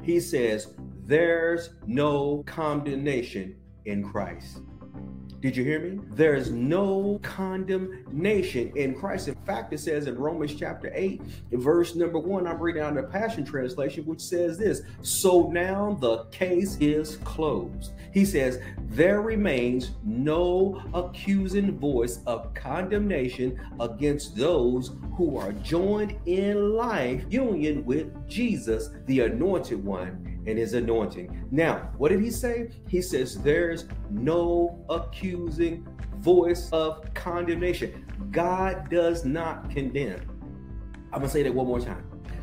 He says, there's no condemnation in Christ. Did you hear me? There's no condemnation in Christ. In fact, it says in Romans chapter 8, verse number 1, I'm reading out the Passion Translation, which says this: so now the case is closed. He says, there remains no accusing voice of condemnation against those who are joined in life union with Jesus, the Anointed One, and his anointing. Now, what did he say? He says there's no accusing voice of condemnation. God does not condemn. I'm gonna say that one more time.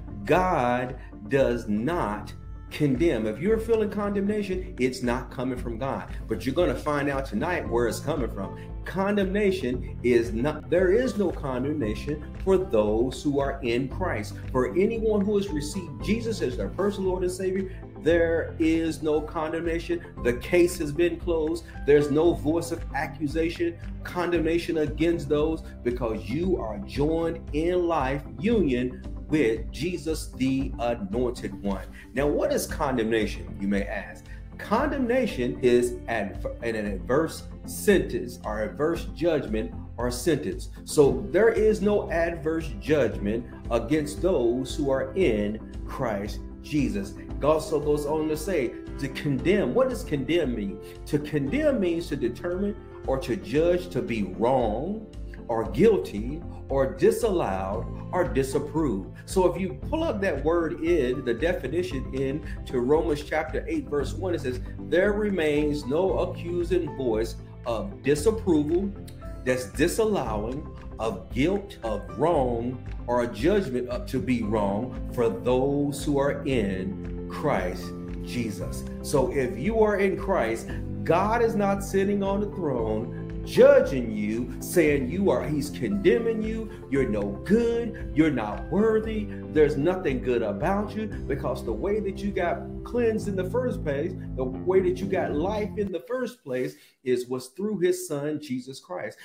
God does not condemn. If you're feeling condemnation, it's not coming from God. But you're going to find out tonight where it's coming from. Condemnation is not, there is no condemnation for those who are in Christ. For anyone who has received Jesus as their personal Lord and Savior, there is no condemnation. The case has been closed. There's no voice of accusation, condemnation against those, because you are joined in life union with Jesus, the Anointed One. Now, what is condemnation, you may ask? Condemnation is an adverse sentence or adverse judgment or sentence. So there is no adverse judgment against those who are in Christ Jesus. God also goes on to say, to condemn. What does condemn mean? To condemn means to determine or to judge to be wrong or guilty or disallowed or disapproved. So if you pull up that word in, the definition in to Romans chapter 8, verse 1, it says, there remains no accusing voice of disapproval, that's disallowing, of guilt, of wrong, or a judgment up to be wrong for those who are in Christ Jesus. So if you are in Christ, God is not sitting on the throne judging you, saying he's condemning you, you're no good, you're not worthy, there's nothing good about you, because the way that you got cleansed in the first place, the way that you got life in the first place was through his son, Jesus Christ.